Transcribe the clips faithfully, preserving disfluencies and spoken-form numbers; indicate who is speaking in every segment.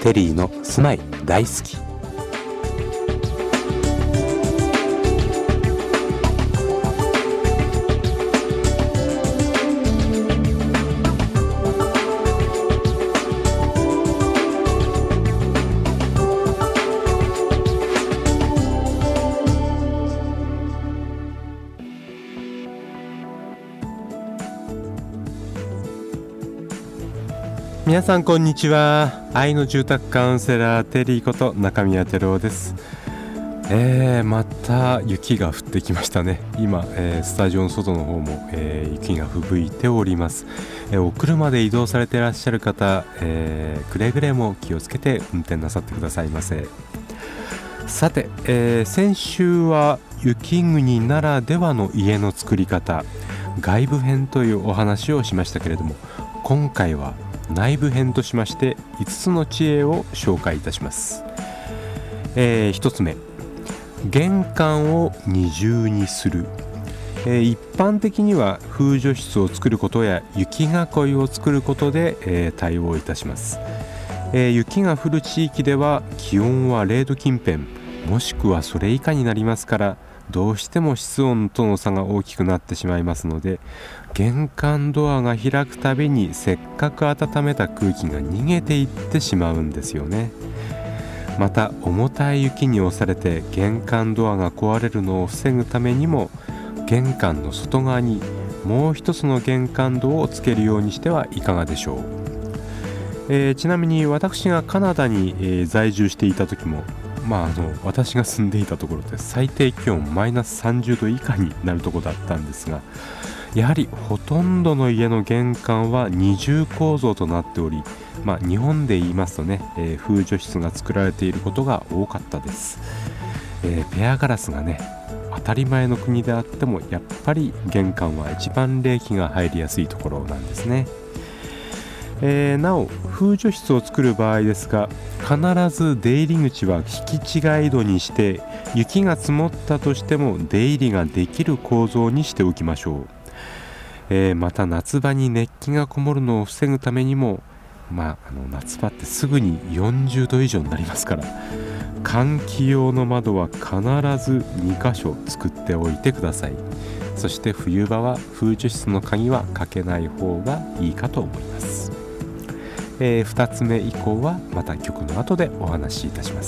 Speaker 1: テリーの住まい大好き。皆さんこんにちは。愛の住宅カウンセラーテリーこと中宮照夫です。えー、また雪が降ってきましたね。今、えー、スタジオの外の方も、えー、雪が吹雪いております。えー、お車で移動されていらっしゃる方、えー、くれぐれも気をつけて運転なさってくださいませ。さて、えー、先週は雪国ならではの家の作り方、外部編というお話をしましたけれども、今回は内部編としましていつつの知恵を紹介いたします。えー、ひとつめ、玄関を二重にする。えー、一般的には風除室を作ることや雪囲いを作ることで、えー、対応いたします。えー、雪が降る地域では気温はれいど近辺もしくはそれ以下になりますから、どうしても室温との差が大きくなってしまいますので、玄関ドアが開くたびにせっかく温めた空気が逃げていってしまうんですよね。また重たい雪に押されて玄関ドアが壊れるのを防ぐためにも、玄関の外側にもう一つの玄関ドアをつけるようにしてはいかがでしょう。えー、ちなみに私がカナダに、えー、在住していた時も、まあ、あの私が住んでいたところで最低気温マイナスさんじゅうど以下になるところだったんですが、やはりほとんどの家の玄関は二重構造となっており、まあ、日本で言いますとね、えー、風除室が作られていることが多かったです。えー、ペアガラスがね当たり前の国であっても、やっぱり玄関は一番冷気が入りやすいところなんですね。えー、なお風除室を作る場合ですが、必ず出入り口は引き違い戸にして、雪が積もったとしても出入りができる構造にしておきましょう。えー、また夏場に熱気がこもるのを防ぐためにも、まあ、あの夏場ってすぐによんじゅうど以上になりますから、換気用の窓は必ずにかしょ作っておいてください。そして冬場は風除室の鍵はかけない方がいいかと思います。えー、ふたつめ以降はまた曲の後でお話しいたします。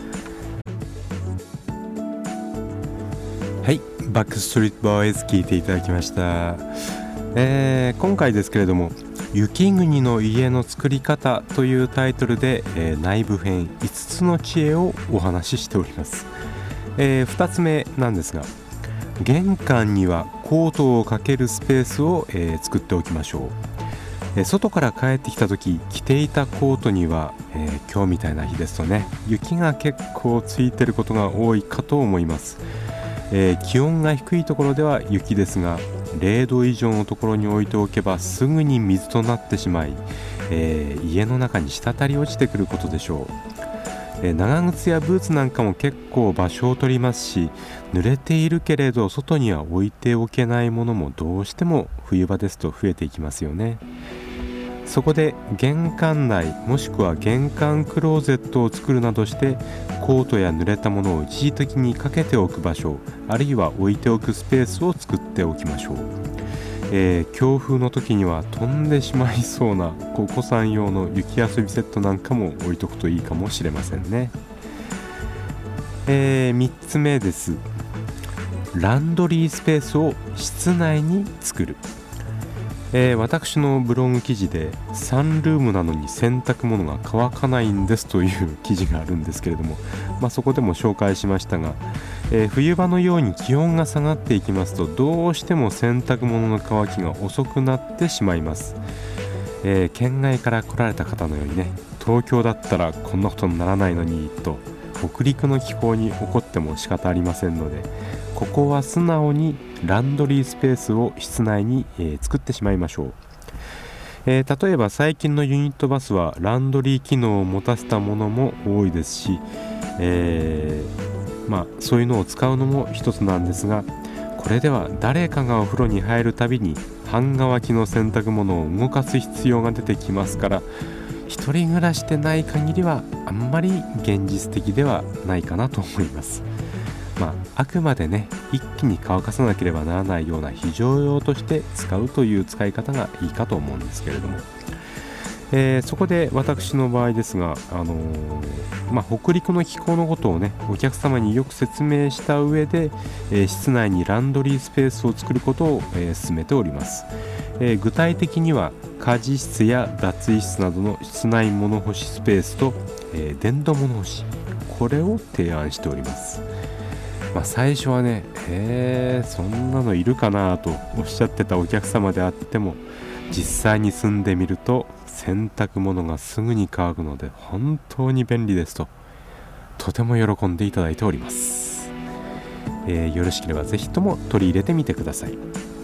Speaker 1: はい、バックストリートボーイズ聴いていただきました。えー、今回ですけれども、雪国の家の作り方というタイトルで、えー、内部編いつつの知恵をお話ししております。えー、ふたつめなんですが、玄関にはコートをかけるスペースを、えー、作っておきましょう。えー、外から帰ってきた時着ていたコートには、えー、今日みたいな日ですとね、雪が結構ついてることが多いかと思います。えー、気温が低いところでは雪ですが、れいど以上のところに置いておけばすぐに水となってしまい、えー、家の中に滴り落ちてくることでしょう。えー、長靴やブーツなんかも結構場所を取りますし、濡れているけれど外には置いておけないものもどうしても冬場ですと増えていきますよね。そこで玄関内もしくは玄関クローゼットを作るなどして、コートや濡れたものを一時的にかけておく場所、あるいは置いておくスペースを作っておきましょう。えー、強風の時には飛んでしまいそうなお子さん用の雪遊びセットなんかも置いとくといいかもしれませんね。えー、みっつめです。ランドリースペースを室内に作る。えー、私のブログ記事でサンルームなのに洗濯物が乾かないんですという記事があるんですけれども、まあ、そこでも紹介しましたが、えー、冬場のように気温が下がっていきますと、どうしても洗濯物の乾きが遅くなってしまいます。えー、県外から来られた方のようにね、東京だったらこんなことにならないのにと北陸の気候に怒っても仕方ありませんので、ここは素直にランドリースペースを室内に、えー、作ってしまいましょう。えー、例えば最近のユニットバスはランドリー機能を持たせたものも多いですし、えー、まあそういうのを使うのも一つなんですが、これでは誰かがお風呂に入るたびに半乾きの洗濯物を動かす必要が出てきますから、 一人暮らしでない限りはあんまり現実的ではないかなと思います。まあ、あくまでね一気に乾かさなければならないような非常用として使うという使い方がいいかと思うんですけれども、えー、そこで私の場合ですが、あのーまあ、北陸の気候のことをねお客様によく説明した上で、えー、室内にランドリースペースを作ることを、えー、進めております。えー、具体的には家事室や脱衣室などの室内物干しスペースと、えー、電動物干し、これを提案しております。まあ、最初はね、えー、そんなのいるかなとおっしゃってたお客様であっても、実際に住んでみると洗濯物がすぐに乾くので本当に便利ですと、とても喜んでいただいております。えー、よろしければぜひとも取り入れてみてください。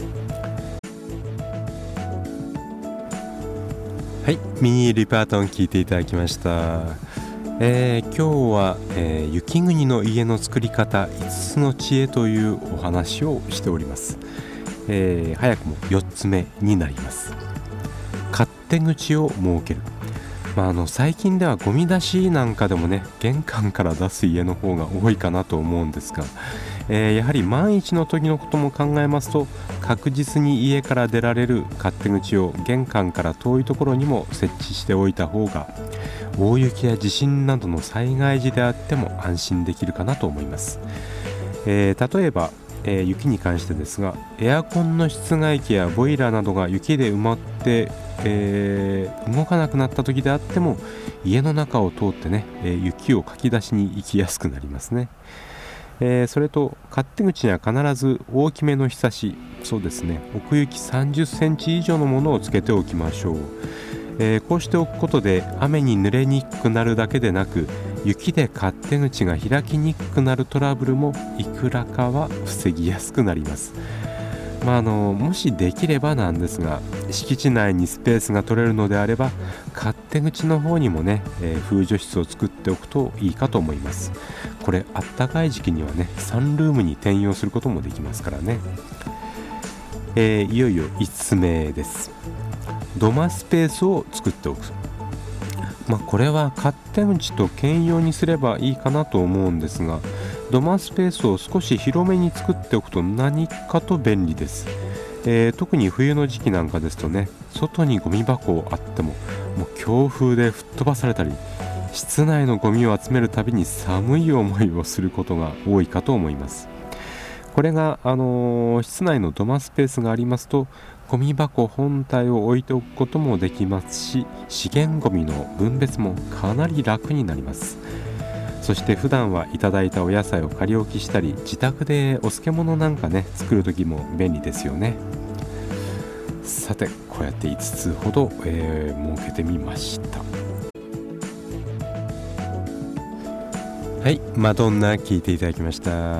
Speaker 1: はい、ミニリパートン聞いていただきました。えー、今日は、えー、雪国の家の作り方いつつの知恵というお話をしております。えー、早くもよっつめになります。勝手口を設ける。まあ、あの最近ではゴミ出しなんかでもね玄関から出す家の方が多いかなと思うんですが、えー、やはり万一の時のことも考えますと、確実に家から出られる勝手口を玄関から遠いところにも設置しておいた方が、大雪や地震などの災害時であっても安心できるかなと思います。えー、例えば、えー、雪に関してですが、エアコンの室外機やボイラーなどが雪で埋まって、えー、動かなくなった時であっても家の中を通ってね、えー、雪をかき出しに行きやすくなりますね。えー、それと勝手口には必ず大きめのひさし、そうですね、奥行きさんじゅっセンチ以上のものをつけておきましょう。えー、こうしておくことで雨に濡れにくくなるだけでなく、雪で勝手口が開きにくくなるトラブルもいくらかは防ぎやすくなります。まあ、あのもしできればなんですが、敷地内にスペースが取れるのであれば勝手口の方にもね、えー、風除室を作っておくといいかと思います。これあったかい時期にはねサンルームに転用することもできますからね。えー、いよいよいつつめです。土間スペースを作っておく。まあ、これは勝手口と兼用にすればいいかなと思うんですが、土間スペースを少し広めに作っておくと何かと便利です。えー、特に冬の時期なんかですとね、外にゴミ箱あってももう強風で吹っ飛ばされたり、室内のゴミを集めるたびに寒い思いをすることが多いかと思います。これが、あのー、室内の土間スペースがありますと、ゴミ箱本体を置いておくこともできますし、資源ゴミの分別もかなり楽になります。そして普段はいただいたお野菜を仮置きしたり、自宅でお漬物なんかね作る時も便利ですよね。さて、こうやっていつつほど、えー、設けてみました。はい、マドンナ聞いていただきました。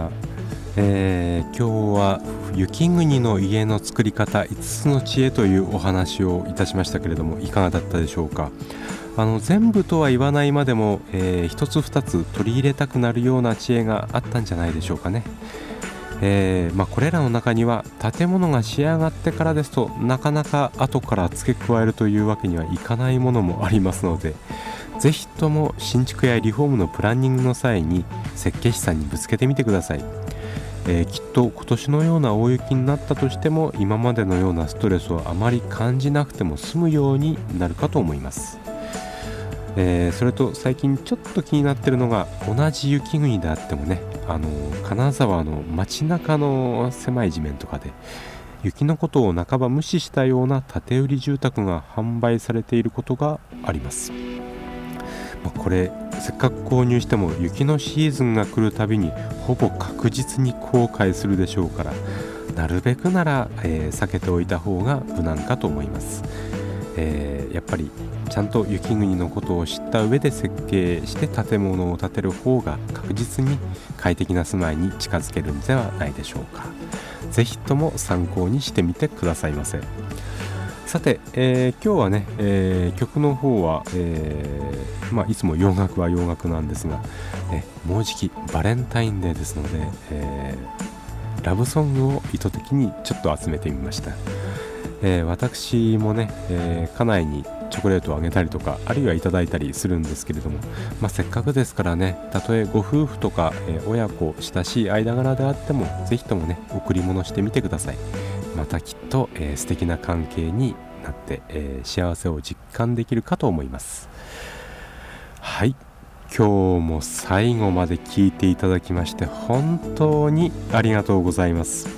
Speaker 1: えー、今日は雪国の家の作り方いつつの知恵というお話をいたしましたけれども、いかがだったでしょうか。あの全部とは言わないまでも、えー、一つ二つ取り入れたくなるような知恵があったんじゃないでしょうかね。えーまあ、これらの中には建物が仕上がってからですとなかなか後から付け加えるというわけにはいかないものもありますので、ぜひとも新築やリフォームのプランニングの際に設計士さんにぶつけてみてください。えー、きっと今年のような大雪になったとしても今までのようなストレスをあまり感じなくても済むようになるかと思います。えー、それと最近ちょっと気になっているのが、同じ雪国であってもね、あの金沢の街中の狭い地面とかで雪のことを半ば無視したような建て売り住宅が販売されていることがあります。まあ、これせっかく購入しても雪のシーズンが来るたびにほぼ確実に後悔するでしょうから、なるべくなら、えー、避けておいた方が無難かと思います。えー、やっぱりちゃんと雪国のことを知った上で設計して建物を建てる方が確実に快適な住まいに近づけるんではないでしょうか。ぜひとも参考にしてみてくださいませ。さて、えー、今日はね、えー、曲の方は、えーまあ、いつも洋楽は洋楽なんですが、えもうじきバレンタインデーですので、えー、ラブソングを意図的にちょっと集めてみました。 えー私もね、えー家内にチョコレートをあげたりとか、あるいはいただいたりするんですけれども、まあ、せっかくですからね、たとえご夫婦とか、えー親子親しい間柄であっても、ぜひともね贈り物してみてください。またきっと、えー素敵な関係になって、えー幸せを実感できるかと思います。はい、今日も最後まで聞いていただきまして本当にありがとうございます。